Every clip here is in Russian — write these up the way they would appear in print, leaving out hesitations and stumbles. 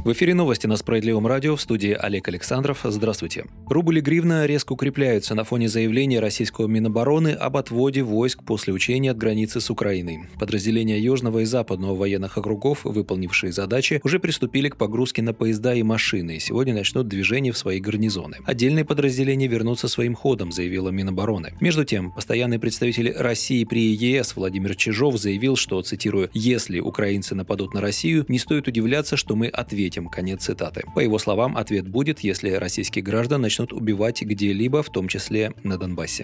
В эфире новости на Справедливом радио, в студии Олег Александров. Здравствуйте. Рубль и гривна резко укрепляются на фоне заявления российского Минобороны об отводе войск после учений от границы с Украиной. Подразделения Южного и Западного военных округов, выполнившие задачи, уже приступили к погрузке на поезда и машины и сегодня начнут движение в свои гарнизоны. Отдельные подразделения вернутся своим ходом, заявила Минобороны. Между тем, постоянный представитель России при ЕС Владимир Чижов заявил, что, цитирую, «Если украинцы нападут на Россию, не стоит удивляться, что мы ответим». Конец цитаты. По его словам, ответ будет, если российских граждан начнут убивать где-либо, в том числе на Донбассе.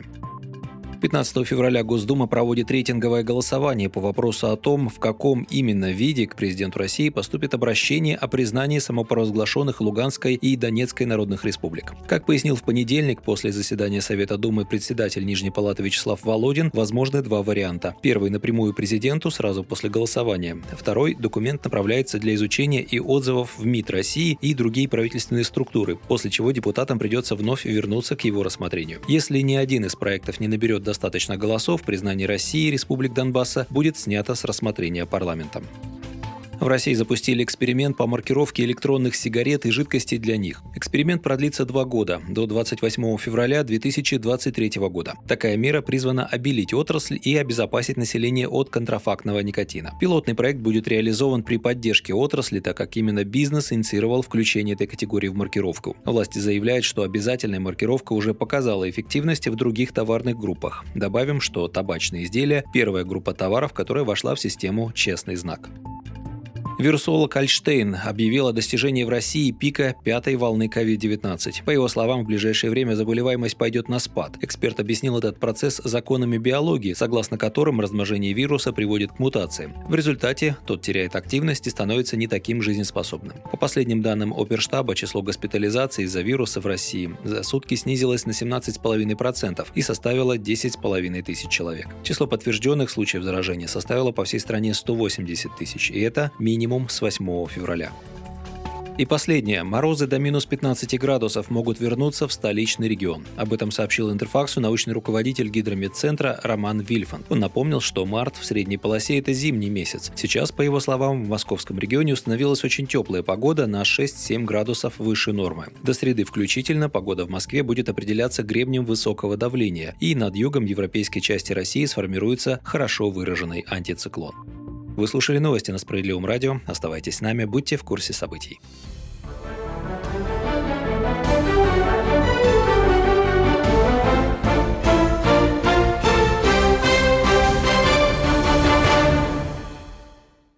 15 февраля Госдума проводит рейтинговое голосование по вопросу о том, в каком именно виде к президенту России поступит обращение о признании самопровозглашенных Луганской и Донецкой народных республик. Как пояснил в понедельник после заседания Совета Думы председатель Нижней палаты Вячеслав Володин, возможны два варианта. Первый – напрямую президенту сразу после голосования. Второй – документ направляется для изучения и отзывов в МИД России и другие правительственные структуры, после чего депутатам придется вновь вернуться к его рассмотрению. Если ни один из проектов не наберет достаточно голосов, признание России и республик Донбасса будет снято с рассмотрения парламентом. В России запустили эксперимент по маркировке электронных сигарет и жидкостей для них. Эксперимент продлится 2 года, до 28 февраля 2023 года. Такая мера призвана обелить отрасль и обезопасить население от контрафактного никотина. Пилотный проект будет реализован при поддержке отрасли, так как именно бизнес инициировал включение этой категории в маркировку. Власти заявляют, что обязательная маркировка уже показала эффективность в других товарных группах. Добавим, что табачные изделия – первая группа товаров, которая вошла в систему «Честный знак». Вирусолог Альштейн объявил о достижении в России пика 5-й волны COVID-19. По его словам, в ближайшее время заболеваемость пойдет на спад. Эксперт объяснил этот процесс законами биологии, согласно которым размножение вируса приводит к мутациям. В результате тот теряет активность и становится не таким жизнеспособным. По последним данным Оперштаба, число госпитализаций из-за вируса в России за сутки снизилось на 17,5% и составило 10,5 тысяч человек. Число подтвержденных случаев заражения составило по всей стране 180 тысяч, и это минимум с 8 февраля. И последнее. Морозы до минус 15 градусов могут вернуться в столичный регион. Об этом сообщил Интерфаксу научный руководитель Гидрометцентра Роман Вильфанд. Он напомнил, что март в средней полосе – это зимний месяц. Сейчас, по его словам, в московском регионе установилась очень теплая погода на 6-7 градусов выше нормы. До среды включительно погода в Москве будет определяться гребнем высокого давления, и над югом европейской части России сформируется хорошо выраженный антициклон. Вы слушали новости на Справедливом радио. Оставайтесь с нами, будьте в курсе событий.